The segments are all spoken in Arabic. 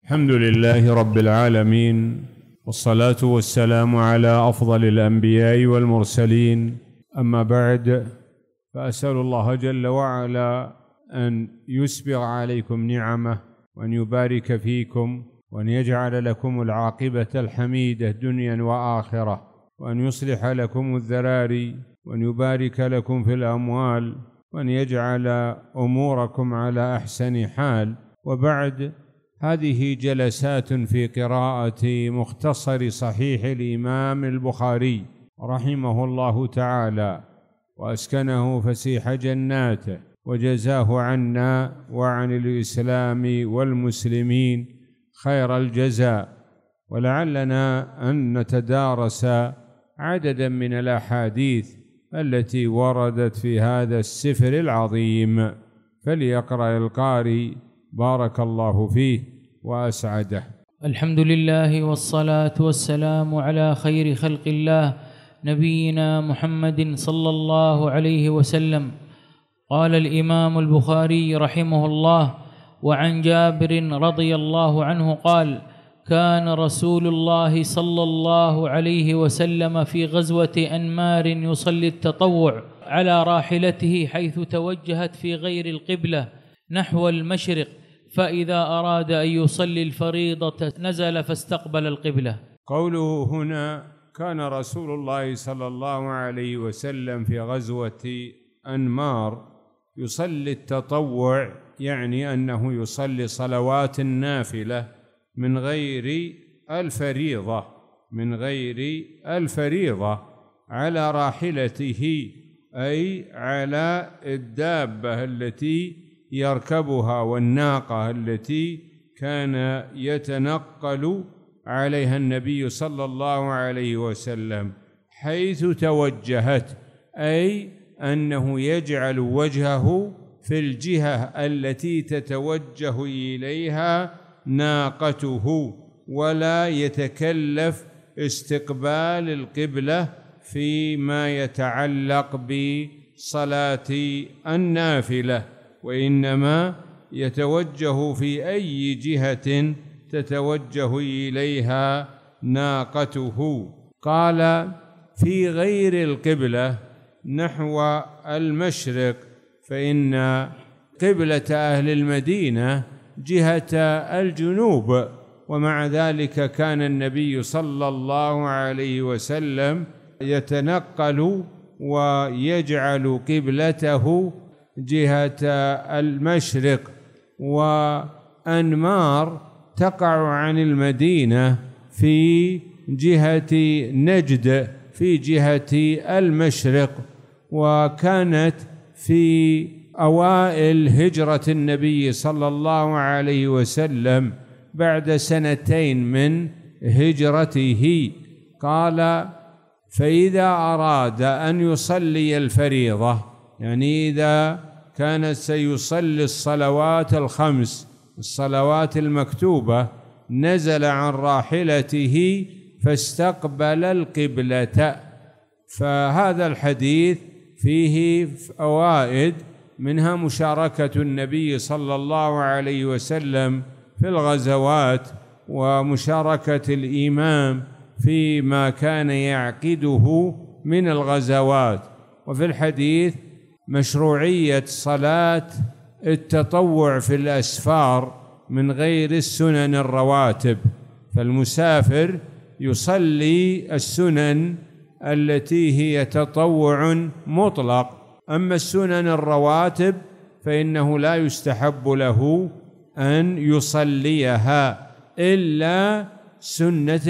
الحمد لله رب العالمين، والصلاة والسلام على أفضل الأنبياء والمرسلين. أما بعد، فأسأل الله جل وعلا أن يسبغ عليكم نعمه، وأن يبارك فيكم، وأن يجعل لكم العاقبة الحميدة دنيا وآخرة، وأن يصلح لكم الذراري، وأن يبارك لكم في الأموال، وأن يجعل أموركم على أحسن حال. وبعد، هذه جلسات في قراءة مختصر صحيح الإمام البخاري رحمه الله تعالى، وأسكنه فسيح جناته، وجزاه عنا وعن الإسلام والمسلمين خير الجزاء. ولعلنا أن نتدارس عددا من الأحاديث التي وردت في هذا السفر العظيم، فليقرأ القارئ بارك الله فيه وأسعده. الحمد لله والصلاة والسلام على خير خلق الله نبينا محمد صلى الله عليه وسلم. قال الإمام البخاري رحمه الله: وعن جابر رضي الله عنه قال: كان رسول الله صلى الله عليه وسلم في غزوة أنمار يصلي التطوع على راحلته حيث توجهت في غير القبلة نحو المشرق، فإذا أراد أن يصلي الفريضة نزل فاستقبل القبلة. قوله هنا كان رسول الله صلى الله عليه وسلم في غزوة أنمار يصلي التطوع، يعني أنه يصلي صلوات النافلة من غير الفريضة على راحلته، أي على الدابة التي يركبها والناقة التي كان يتنقل عليها النبي صلى الله عليه وسلم حيث توجهت، أي أنه يجعل وجهه في الجهة التي تتوجه إليها ناقته، ولا يتكلف استقبال القبلة فيما يتعلق بصلاة النافلة، وإنما يتوجه في أي جهة تتوجه إليها ناقته. قال في غير القبلة نحو المشرق، فإن قبلة أهل المدينة جهة الجنوب، ومع ذلك كان النبي صلى الله عليه وسلم يتنقل ويجعل قبلته جهة المشرق. وأنمار تقع عن المدينة في جهة نجد في جهة المشرق، وكانت في أوائل هجرة النبي صلى الله عليه وسلم بعد 2 من هجرته. قال: فإذا أراد أن يصلي الفريضة، يعني إذا كان سيصلي الصلوات الخمس، الصلوات المكتوبة، نزل عن راحلته فاستقبل القبلة. فهذا الحديث فيه فوائد، منها مشاركة النبي صلى الله عليه وسلم في الغزوات، ومشاركة الإمام فيما كان يعقده من الغزوات. وفي الحديث مشروعية صلاة التطوع في الأسفار من غير السنن الرواتب، فالمسافر يصلي السنن التي هي تطوع مطلق، أما السنن الرواتب فإنه لا يستحب له أن يصليها إلا سنة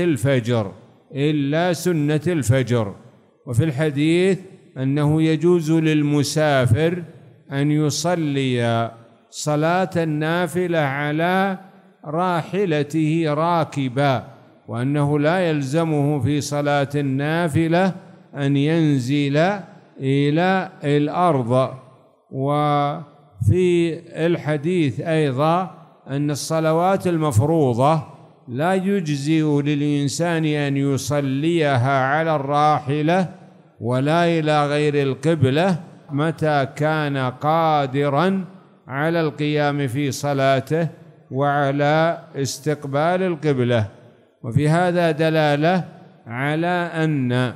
الفجر. وفي الحديث أنه يجوز للمسافر أن يصلي صلاة النافلة على راحلته راكبا، وأنه لا يلزمه في صلاة النافلة أن ينزل إلى الأرض. وفي الحديث أيضا أن الصلوات المفروضة لا يجزئ للإنسان أن يصليها على الراحلة ولا إلى غير القبلة متى كان قادراً على القيام في صلاته وعلى استقبال القبلة. وفي هذا دلالة على أن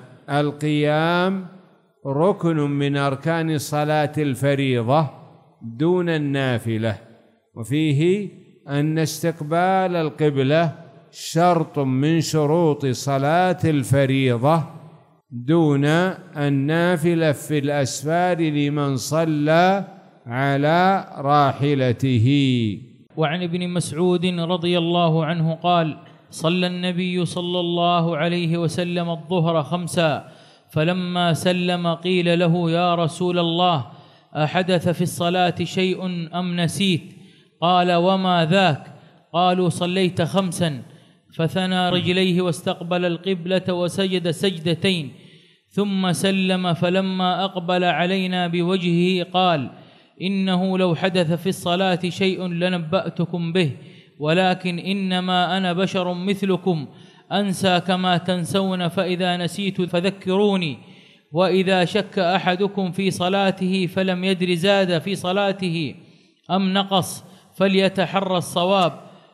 القيام ركن من أركان صلاة الفريضة دون النافلة، وفيه أن استقبال القبلة شرط من شروط صلاة الفريضة دون النافلة في الأسفار لمن صلى على راحلته. وعن ابن مسعود رضي الله عنه قال: صلى النبي صلى الله عليه وسلم الظهر 5، فلما سلم قيل له: يا رسول الله، أحدث في الصلاة شيء أم نسيت؟ قال: وما ذاك؟ قالوا: صليت 5، فثنى رجليه واستقبل القبلة وسجد سجدتين ثم سلم، فلما أقبل علينا بوجهه قال: إنه لو حدث في الصلاة شيء لنبأتكم به، ولكن إنما أنا بشر مثلكم أنسى كما تنسون، فإذا نسيت فذكروني. وإذا شك أحدكم في صلاته فلم يدر زاد في صلاته أم نقص فليتحرى الصواب،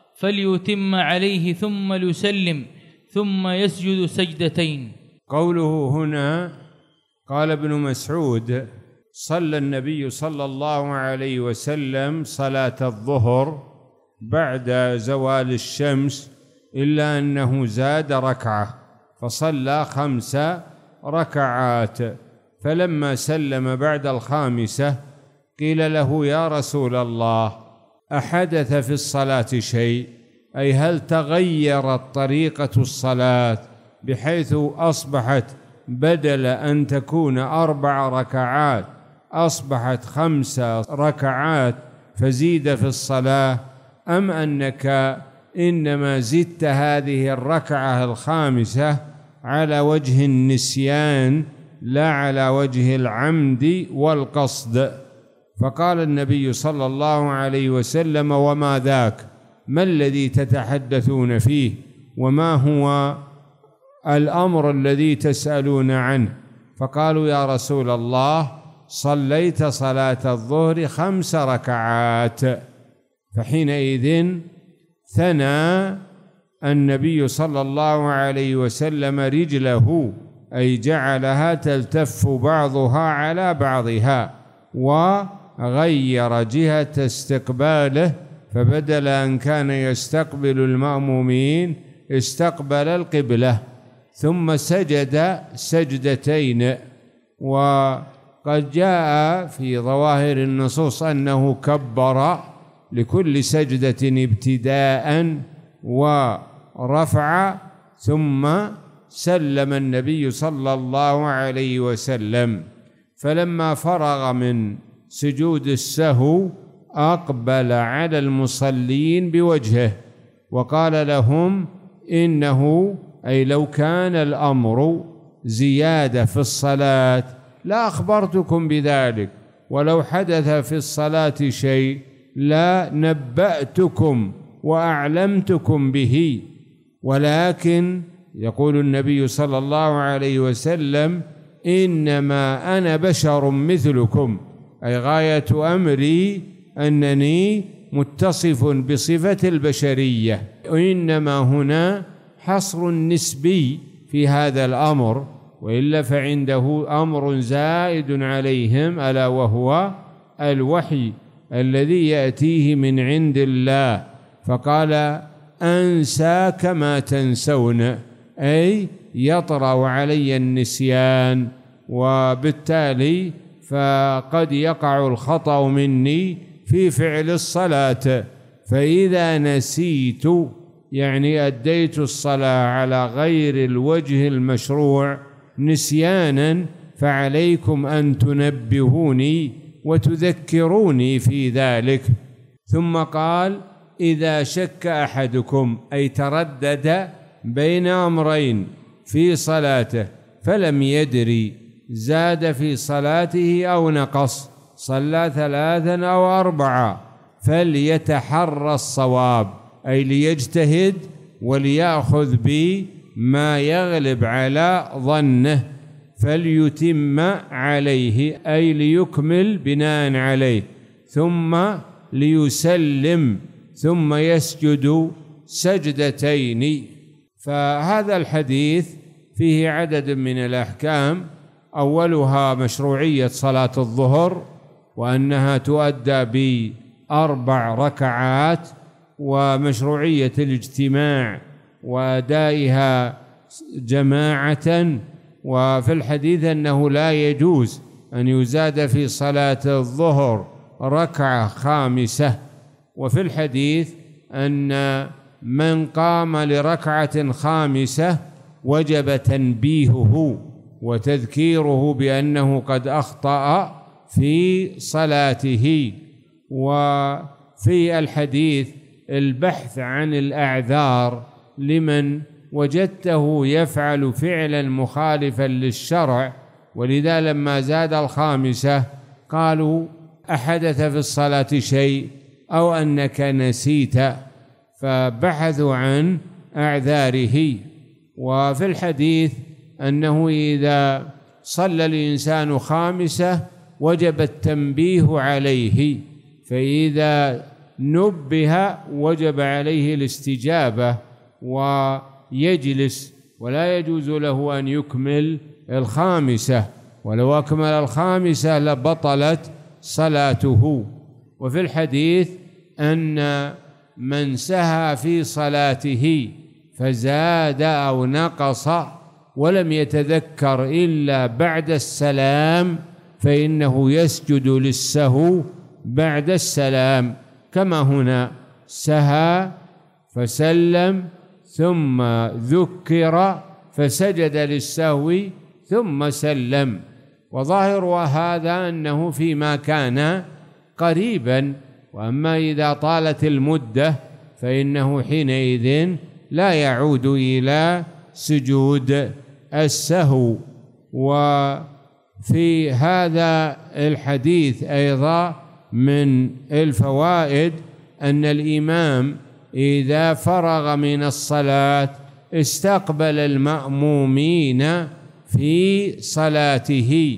فليتم عليه ثم ليسلم ثم يسجد سجدتين. قوله هنا قال ابن مسعود: صلى النبي صلى الله عليه وسلم صلاة الظهر بعد زوال الشمس، إلا أنه زاد ركعة فصلى 5 ركعات، فلما سلم بعد 5 قيل له: يا رسول الله، أحدث في الصلاة شيء؟ أي هل تغيرت طريقة الصلاة بحيث أصبحت بدل أن تكون 4 ركعات أصبحت 5 ركعات فزيد في الصلاة، أم أنك إنما زدت هذه الركعة 5 على وجه النسيان لا على وجه العمد والقصد؟ فقال النبي صلى الله عليه وسلم: وما ذاك؟ ما الذي تتحدثون فيه؟ وما هو الأمر الذي تسألون عنه؟ فقالوا: يا رسول الله، صليت صلاة الظهر 5 ركعات. فحينئذ ثنى النبي صلى الله عليه وسلم رجله، أي جعلها تلتف بعضها على بعضها، وغير جهة استقباله، فبدل أن كان يستقبل المأمومين استقبل القبلة، ثم سجد سجدتين. وقد جاء في ظواهر النصوص أنه كبر لكل سجدة ابتداء ورفع، ثم سلم النبي صلى الله عليه وسلم. فلما فرغ من سجود السهو أقبل على المصلين بوجهه وقال لهم: إنه أي لو كان الأمر زيادة في الصلاة لا أخبرتكم بذلك، ولو حدث في الصلاة شيء لا نبأتكم وأعلمتكم به، ولكن يقول النبي صلى الله عليه وسلم: إنما أنا بشر مثلكم، أي غاية أمري أنني متصف بصفة البشرية، وإنما هنا حصر نسبي في هذا الأمر، وإلا فعنده أمر زائد عليهم، ألا وهو الوحي الذي يأتيه من عند الله. فقال: أنسى كما تنسون، أي يطرأ علي النسيان، وبالتالي فقد يقع الخطأ مني في فعل الصلاة، فإذا نسيت يعني أديت الصلاة على غير الوجه المشروع نسيانا، فعليكم أن تنبهوني وتذكروني في ذلك. ثم قال: إذا شك أحدكم، أي تردد بين أمرين في صلاته فلم يدري زاد في صلاته أو نقص، صلى 3 أو 4، فليتحرى الصواب، أي ليجتهد وليأخذ بما يغلب على ظنه، فليتم عليه، أي ليكمل بناء عليه، ثم ليسلم ثم يسجد سجدتين. فهذا الحديث فيه عدد من الأحكام، أولها مشروعية صلاة الظهر، وأنها تؤدى ب4 ركعات، ومشروعية الاجتماع وأدائها جماعة. وفي الحديث أنه لا يجوز أن يزاد في صلاة الظهر ركعة خامسة. وفي الحديث أن من قام لركعة خامسة وجب تنبيهه وتذكيره بأنه قد أخطأ في صلاته. وفي الحديث البحث عن الأعذار لمن وجدته يفعل فعلا مخالفا للشرع، ولذا لما زاد الخامسة قالوا أحدث في الصلاة شيء أو أنك نسيت، فبحثوا عن أعذاره. وفي الحديث أنه إذا صلى الإنسان خامسة وجب التنبيه عليه، فإذا نبه وجب عليه الاستجابة ويجلس، ولا يجوز له أن يكمل الخامسة، ولو أكمل الخامسة لبطلت صلاته. وفي الحديث أن من سهى في صلاته فزاد أو نقص ولم يتذكر إلا بعد السلام فإنه يسجد للسهو بعد السلام، كما هنا سهى فسلم ثم ذكر فسجد للسهو ثم سلم. وظاهر هذا أنه فيما كان قريبا، وأما إذا طالت المدة فإنه حينئذ لا يعود إلى سجود السهو. وفي هذا الحديث أيضا من الفوائد أن الإمام إذا فرغ من الصلاة استقبل المأمومين في صلاته،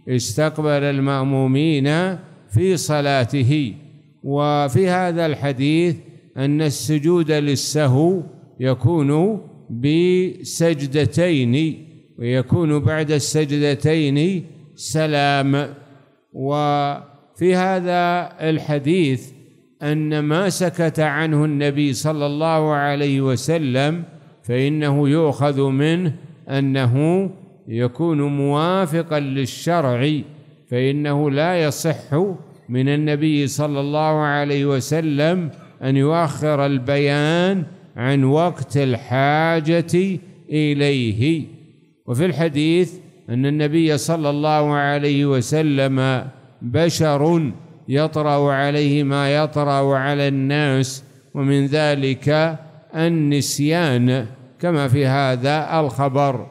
في صلاته. وفي هذا الحديث أن السجود للسهو يكون بسجدتين، ويكون بعد السجدتين سلام. وفي هذا الحديث أن ما سكت عنه النبي صلى الله عليه وسلم فإنه يؤخذ منه أنه يكون موافقا للشرع، فإنه لا يصح من النبي صلى الله عليه وسلم أن يؤخر البيان عن وقت الحاجة إليه. وفي الحديث أن النبي صلى الله عليه وسلم بشر يطرأ عليه ما يطرأ على الناس، ومن ذلك النسيان كما في هذا الخبر.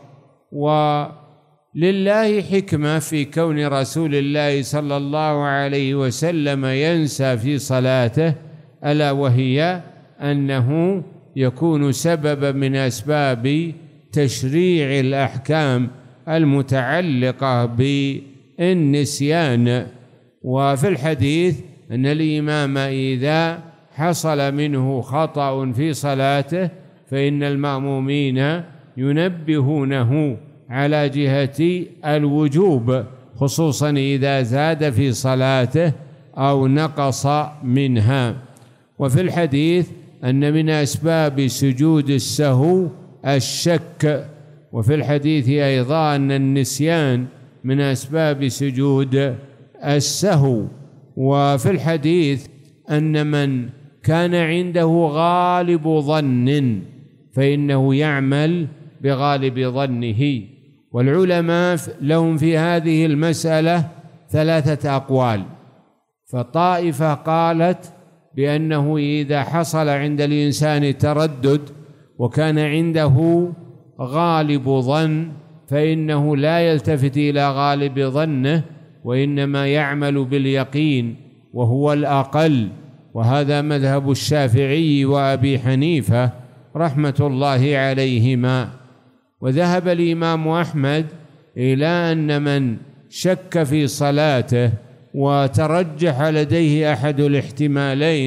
ولله حكمة في كون رسول الله صلى الله عليه وسلم ينسى في صلاته، ألا وهي أنه يكون سببا من أسباب تشريع الأحكام المتعلقة بالنسيان. وفي الحديث أن الإمام إذا حصل منه خطأ في صلاته فإن المأمومين ينبهونه على جهة الوجوب، خصوصا إذا زاد في صلاته أو نقص منها. وفي الحديث أن من أسباب سجود السهو الشك، وفي الحديث أيضا أن النسيان من أسباب سجود السهو. وفي الحديث أن من كان عنده غالب ظن فإنه يعمل بغالب ظنه. والعلماء لهم في هذه المسألة 3 أقوال. فطائفة قالت بأنه إذا حصل عند الإنسان تردد وكان عنده غالب ظن فإنه لا يلتفت إلى غالب ظنه، وإنما يعمل باليقين وهو الأقل، وهذا مذهب الشافعي وأبي حنيفة رحمة الله عليهما. وذهب الإمام أحمد إلى أن من شك في صلاته وترجح لديه أحد الاحتمالين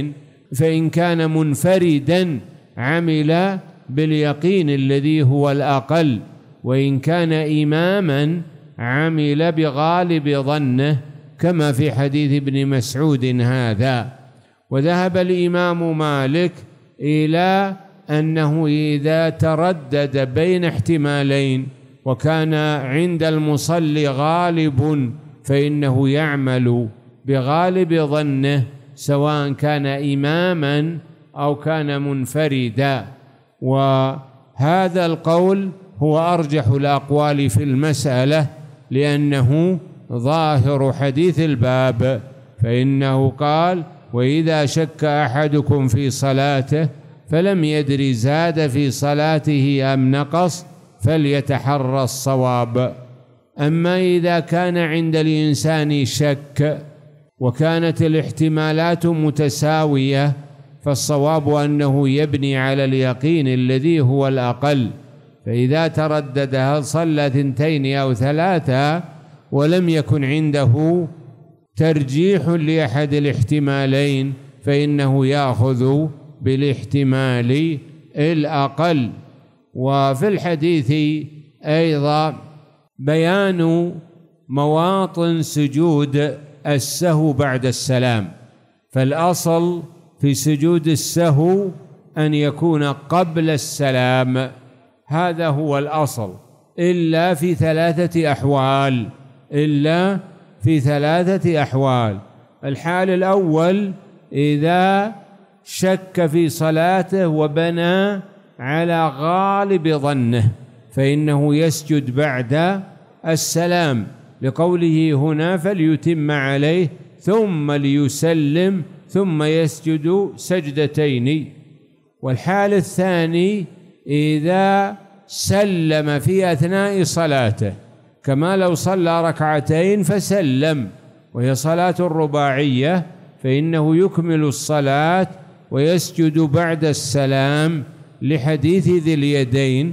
فإن كان منفردا عمل باليقين الذي هو الأقل، وإن كان إماما عمل بغالب ظنه كما في حديث ابن مسعود هذا. وذهب الإمام مالك إلى أنه إذا تردد بين احتمالين وكان عند المصلي غالب فإنه يعمل بغالب ظنه سواء كان إماما أو كان منفردا. وهذا القول هو أرجح الأقوال في المسألة، لأنه ظاهر حديث الباب، فإنه قال: وإذا شك أحدكم في صلاته فلم يدر زاد في صلاته أم نقص فليتحرى الصواب. أما إذا كان عند الإنسان شك وكانت الاحتمالات متساوية فالصواب أنه يبني على اليقين الذي هو الأقل. فإذا تردد هل صلى 2 أو 3 ولم يكن عنده ترجيح لأحد الاحتمالين فإنه يأخذ بالاحتمال الأقل. وفي الحديث أيضا بيان مواطن سجود السهو بعد السلام، فالأصل في سجود السهو أن يكون قبل السلام، هذا هو الأصل، إلا في 3 أحوال، إلا في 3 أحوال. الحال الأول إذا شك في صلاته وبنى على غالب ظنه فإنه يسجد بعد السلام، لقوله هنا: فليتم عليه ثم ليسلم ثم يسجد 2. والحال الثاني إذا سلم في أثناء صلاته، كما لو صلى 2 فسلم وهي صلاة رباعية، فإنه يكمل الصلاة ويسجد بعد السلام لحديث ذي اليدين،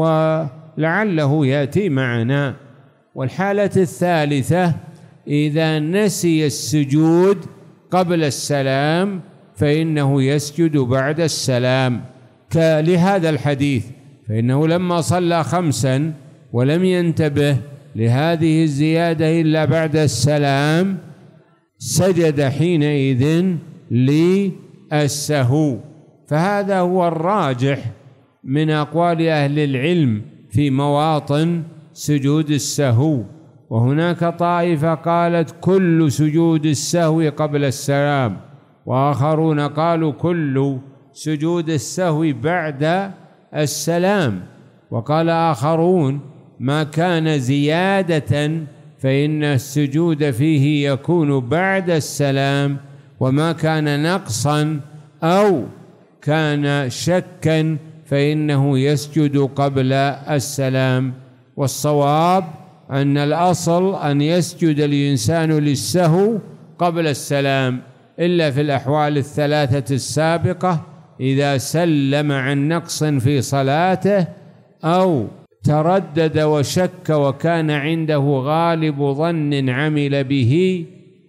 ولعله يأتي معنا. والحالة الثالثة إذا نسي السجود قبل السلام فإنه يسجد بعد السلام، لهذا الحديث، فإنه لما صلى 5 ولم ينتبه لهذه الزيادة إلا بعد السلام سجد حينئذ للسهو. فهذا هو الراجح من أقوال أهل العلم في مواطن سجود السهو. وهناك طائفة قالت كل سجود السهو قبل السلام، وآخرون قالوا كل سجود السهو بعد السلام، وقال آخرون ما كان زيادة فإن السجود فيه يكون بعد السلام، وما كان نقصا أو كان شكا فإنه يسجد قبل السلام. والصواب أن الأصل أن يسجد الإنسان للسهو قبل السلام، إلا في الأحوال 3 السابقة: إذا سلم عن نقص في صلاته، أو تردد وشك وكان عنده غالب ظن عمل به،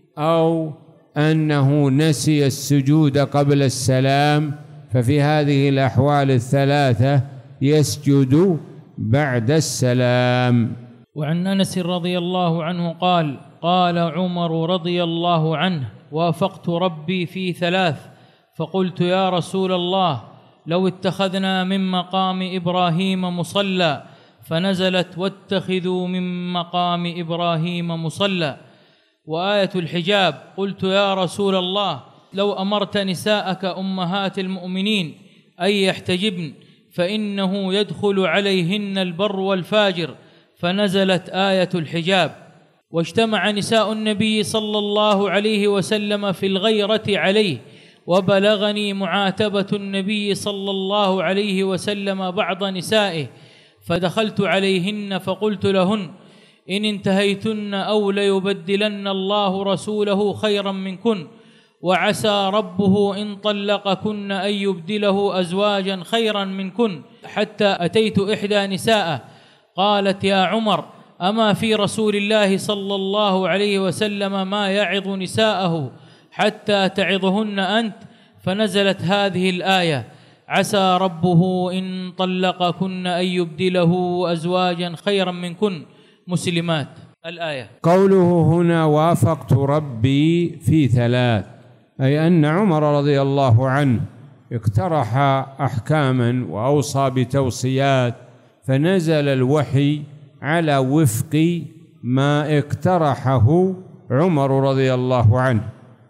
أو أنه نسي السجود قبل السلام، ففي هذه الأحوال 3 يسجد بعد السلام. وعن أنس رضي الله عنه قال: قال عمر رضي الله عنه: وافقت ربي في 3، فقلت يا رسول الله لو اتخذنا من مقام إبراهيم مصلى، فنزلت واتخذوا من مقام إبراهيم مصلى. وآية الحجاب: قلت يا رسول الله لو أمرت نساءك أمهات المؤمنين أن يحتجبن فإنه يدخل عليهن البر والفاجر، فنزلت آية الحجاب. واجتمع نساء النبي صلى الله عليه وسلم في الغيرة عليه، وبلغني معاتبة النبي صلى الله عليه وسلم بعض نسائه، فدخلت عليهن فقلت لهن: إن انتهيتن أو ليبدلن الله رسوله خيرا منكن، وعسى ربه إن طلقكن أن يبدله أزواجا خيرا منكن، حتى أتيت إحدى نساءه قالت: يا عمر، أما في رسول الله صلى الله عليه وسلم ما يعظ نساءه حتى تعظهن أنت؟ فنزلت هذه الآية: عسى ربه إن طلقكن أن يبدله أزواجا خيرا منكن مسلمات. الآية. قوله هنا وافقت ربي في ثلاث، أي أن عمر رضي الله عنه اقترح أحكاما وأوصى بتوصيات، فنزل الوحي على وفق ما اقترحه عمر رضي الله عنه،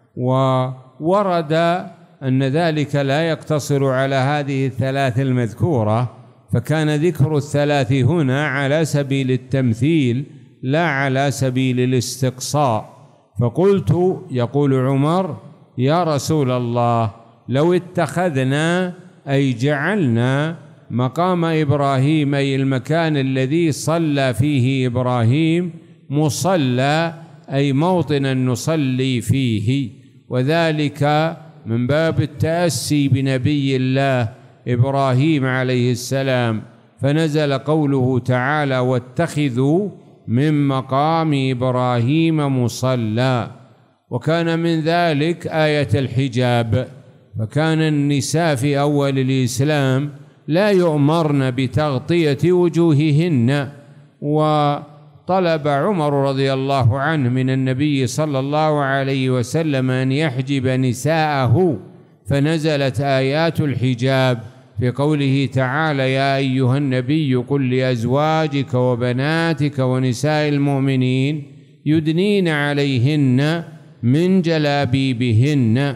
وورد أن ذلك لا يقتصر على هذه الثلاث المذكورة، فكان ذكر الثلاث هنا على سبيل التمثيل لا على سبيل الاستقصاء. فقلت، يقول عمر: يا رسول الله، لو اتخذنا أي جعلنا مقام إبراهيم، أي المكان الذي صلى فيه إبراهيم، مصلى أي موطنا نصلي فيه، وذلك من باب التأسي بنبي الله إبراهيم عليه السلام، فنزل قوله تعالى: واتخذوا من مقام إبراهيم مصلى. وكان من ذلك آية الحجاب، فكان النساء في أول الإسلام لا يؤمرن بتغطية وجوههن، وطلب عمر رضي الله عنه من النبي صلى الله عليه وسلم أن يحجب نساءه، فنزلت آيات الحجاب في قوله تعالى: يا أيها النبي قل لأزواجك وبناتك ونساء المؤمنين يدنين عليهن من جلابيبهن.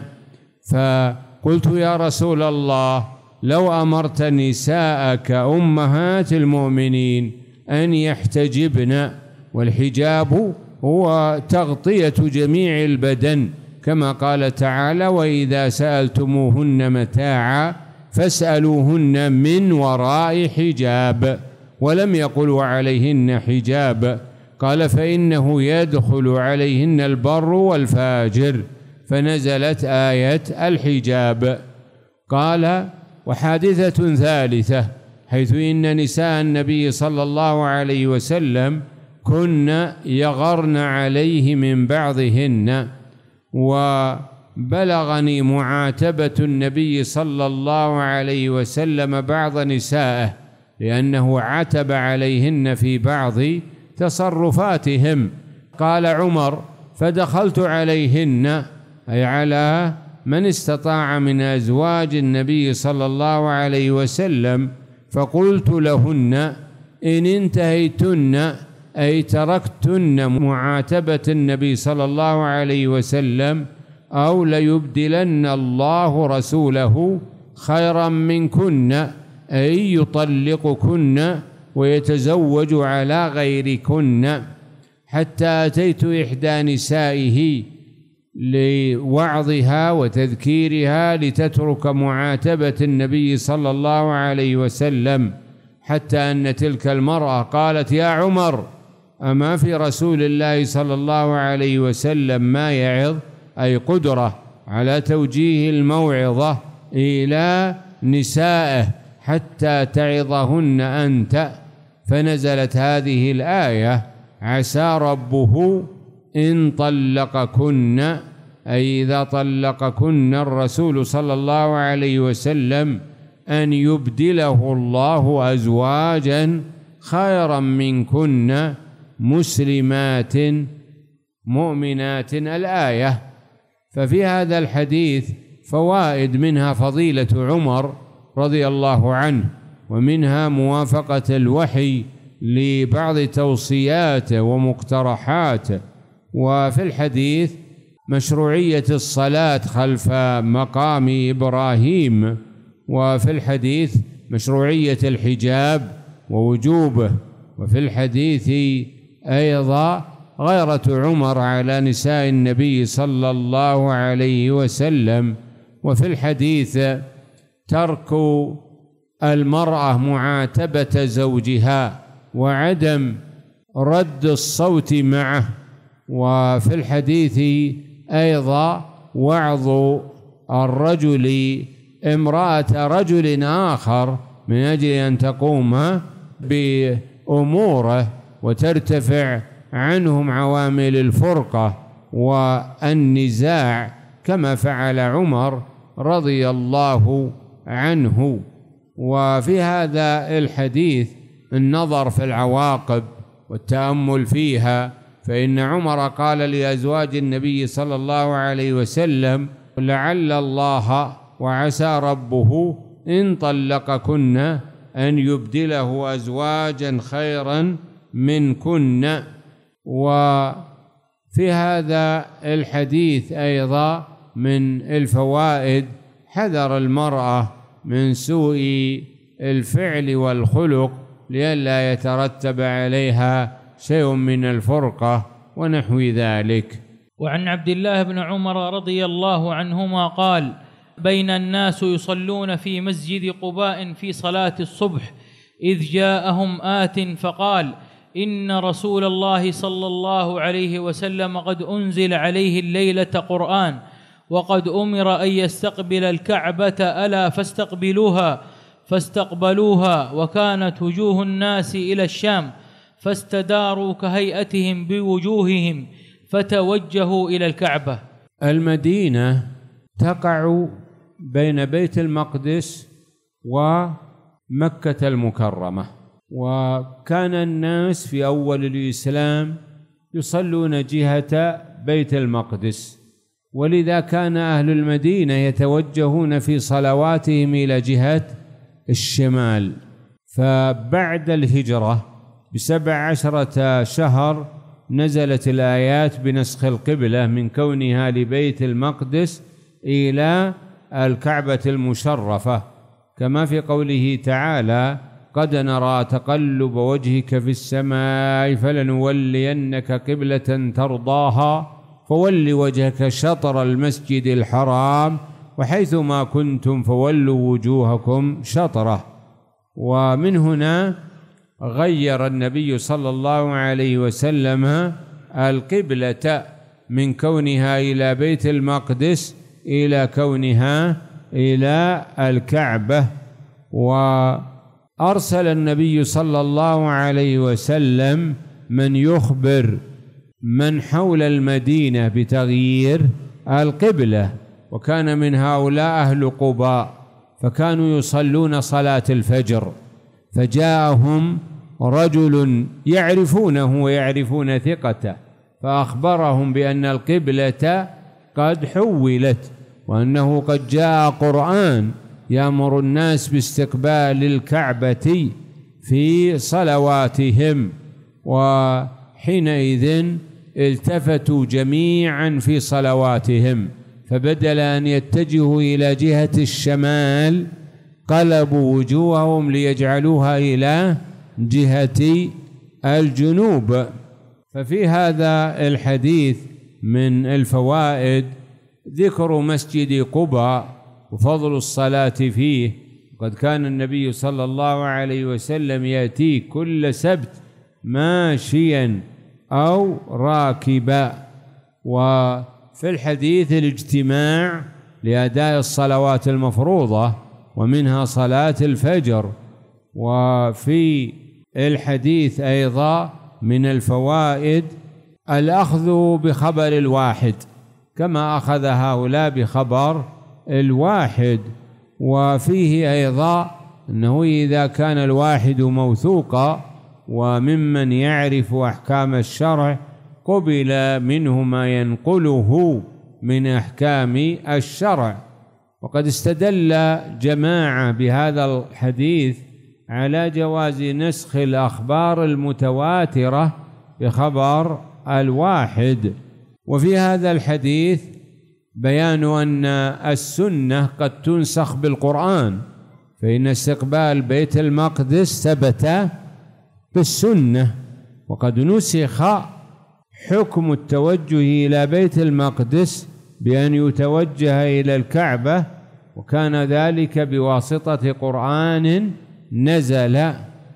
فقلت: يا رسول الله، لو أمرت نساءك أمهات المؤمنين أن يحتجبن، والحجاب هو تغطية جميع البدن، كما قال تعالى: وإذا سألتموهن متاعا فاسألوهن من وراء حجاب، ولم يقل وعليهن حجاب، قال: فإنه يدخل عليهن البر والفاجر، فنزلت آية الحجاب. قال: وحادثة ثالثة، حيث إن نساء النبي صلى الله عليه وسلم كن يغرن عليه من بعضهن، وبلغني معاتبة النبي صلى الله عليه وسلم بعض نسائه لأنه عتب عليهن في بعض تصرفاتهم. قال عمر: فدخلت عليهن، أي على من استطاع من أزواج النبي صلى الله عليه وسلم، فقلت لهن: إن انتهيتن، أي تركتن معاتبة النبي صلى الله عليه وسلم، أو ليبدلن الله رسوله خيرا منكن، أي يطلقكن ويتزوج على غيركن، حتى أتيت إحدى نسائه لوعظها وتذكيرها لتترك معاتبة النبي صلى الله عليه وسلم، حتى أن تلك المرأة قالت: يا عمر، أما في رسول الله صلى الله عليه وسلم ما يعظ، أي قدرة على توجيه الموعظة إلى نسائه حتى تعظهن أنت. فنزلت هذه الآية: عسى ربه إن طلقكن، أي إذا طلقكن الرسول صلى الله عليه وسلم، أن يبدله الله أزواجا خيرا منكن مسلمات مؤمنات. الآية. ففي هذا الحديث فوائد، منها فضيلة عمر رضي الله عنه، ومنها موافقة الوحي لبعض توصياته ومقترحاته. وفي الحديث مشروعية الصلاة خلف مقام إبراهيم، وفي الحديث مشروعية الحجاب ووجوبه، وفي الحديث أيضا غيرة عمر على نساء النبي صلى الله عليه وسلم، وفي الحديث ترك المرأة معاتبة زوجها وعدم رد الصوت معه، وفي الحديث أيضا وعظ الرجل امرأة رجل آخر من أجل أن تقوم بأموره وترتفع عنهم عوامل الفرقة والنزاع، كما فعل عمر رضي الله عنه. وفي هذا الحديث النظر في العواقب والتأمل فيها، فإن عمر قال لأزواج النبي صلى الله عليه وسلم: لعل الله وعسى ربه إن طلقكن أن يبدله أزواجا خيرا منكن. وفي هذا الحديث أيضا من الفوائد حذر المرأة من سوء الفعل والخلق لئلا يترتب عليها شيء من الفرقة ونحو ذلك. وعن عبد الله بن عمر رضي الله عنهما قال: بين الناس يصلون في مسجد قباء في صلاة الصبح إذ جاءهم آت فقال: إن رسول الله صلى الله عليه وسلم قد أنزل عليه الليلة قرآن، وقد أمر أن يستقبل الكعبة، ألا فاستقبلوها، وكانت وجوه الناس إلى الشام، فاستداروا كهيئتهم بوجوههم، فتوجهوا إلى الكعبة. المدينة تقع بين بيت المقدس ومكة المكرمة، وكان الناس في أول الإسلام يصلون جهة بيت المقدس، ولذا كان أهل المدينة يتوجهون في صلواتهم إلى جهة الشمال. فبعد الهجرة ب17 شهر نزلت الآيات بنسخ القبلة من كونها لبيت المقدس إلى الكعبة المشرفة، كما في قوله تعالى: قد نرى تقلب وجهك في السماء فلنولينك قبلة ترضاها فول وجهك شطر المسجد الحرام وحيثما كنتم فولوا وجوهكم شطره. ومن هنا غير النبي صلى الله عليه وسلم القبلة من كونها إلى بيت المقدس إلى كونها إلى الكعبة. وأرسل النبي صلى الله عليه وسلم من يخبر من حول المدينة بتغيير القبلة، وكان من هؤلاء أهل قباء، فكانوا يصلون صلاة الفجر، فجاءهم رجل يعرفونه ويعرفون ثقته، فأخبرهم بأن القبلة قد حولت، وأنه قد جاء قرآن يأمر الناس باستقبال الكعبة في صلواتهم. وحينئذ التفتوا جميعا في صلواتهم، فبدل أن يتجهوا إلى جهة الشمال قلبوا وجوههم ليجعلوها إلى جهة الجنوب. ففي هذا الحديث من الفوائد ذكر مسجد قباء وفضل الصلاة فيه. قد كان النبي صلى الله عليه وسلم يأتي كل سبت ماشيا أو راكبا. وفي الحديث الاجتماع لأداء الصلوات المفروضة ومنها صلاة الفجر. وفي الحديث أيضا من الفوائد الأخذ بخبر الواحد كما أخذ هؤلاء بخبر الواحد. وفيه أيضا أنه إذا كان الواحد موثوقا وممن يعرف أحكام الشرع قبل منه ما ينقله من أحكام الشرع. وقد استدل جماعة بهذا الحديث على جواز نسخ الأخبار المتواترة بخبر الواحد. وفي هذا الحديث بيان أن السنة قد تنسخ بالقرآن، فإن استقبال بيت المقدس ثبت بالسنة، وقد نسخ حكم التوجه إلى بيت المقدس بأن يتوجه إلى الكعبة، وكان ذلك بواسطة قرآن نزل.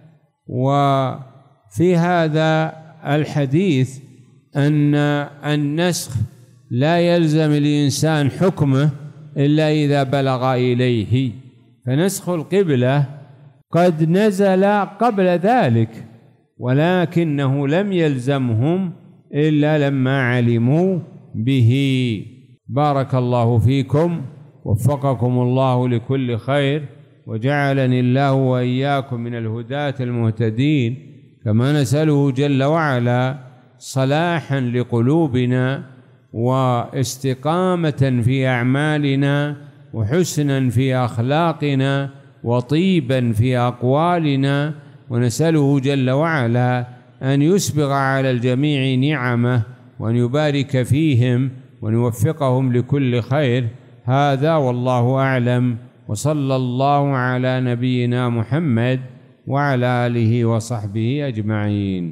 وفي هذا الحديث أن النسخ لا يلزم الإنسان حكمه إلا إذا بلغ إليه، فنسخ القبلة قد نزل قبل ذلك ولكنه لم يلزمهم إلا لما علموا به. بارك الله فيكم وفقكم الله لكل خير، وجعلني الله وإياكم من الهداة المهتدين. كما نسأله جل وعلا صلاحا لقلوبنا واستقامة في أعمالنا وحسنا في أخلاقنا وطيبا في أقوالنا، ونسأله جل وعلا أن يسبغ على الجميع نعمه وأن يبارك فيهم وأن يوفقهم لكل خير. هذا والله أعلم، وصلى الله على نبينا محمد وعلى آله وصحبه أجمعين.